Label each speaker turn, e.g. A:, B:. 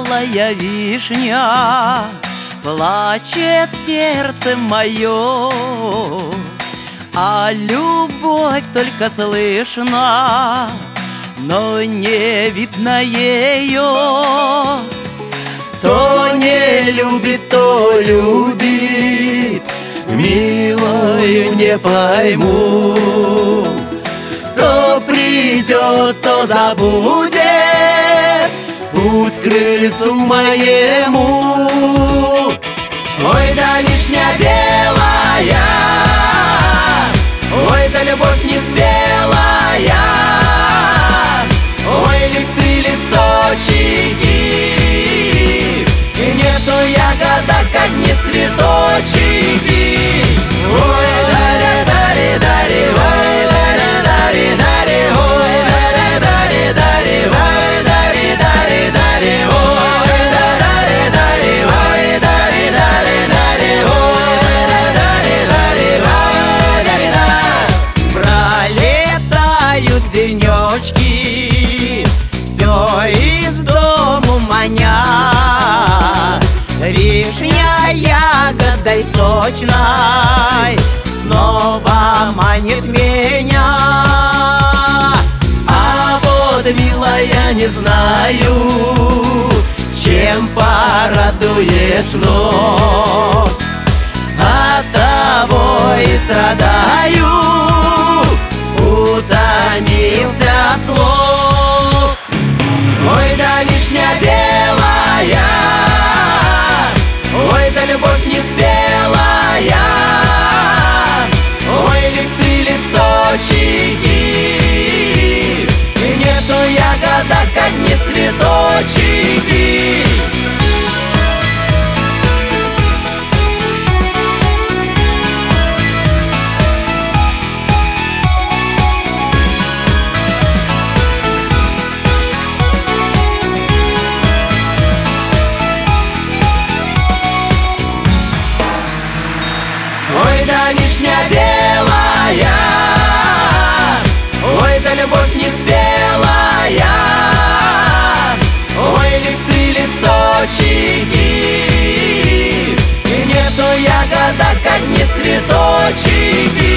A: белая вишня, плачет сердце мое, а любовь только слышна, но не видно ее. То не любит, то любит, милую не пойму. То придет, то забудет, путь к крыльцу моему. Ой, да вишня белая, ой, да любовь не спелая, ой, листы, листочки, и нету ягода, как не цветочки. Ой, дари-дари-дари, ой, дари-дари-дари, ой, дари-дари-дари, ой, дари-дари-дари, ой, дари-дари-дари, ой, дари-дари-дари, ой, дари-дари-дари, ой, дари-дари. Пролетают денечки, все из дому маня, вишня ягодой сочной снова манит меня. А вот, милая, не знаю, чем порадует вновь, оттого и страдаю, утомился от слов. Ой, да вишня белая, ой, да любовь не спелая, ой, листы, листочки, и нету ягода, как не цветочки. Ой, да вишня белая, ой, да любовь не спелая, ой, листы, листочки, и нету ягода, как не цветочки.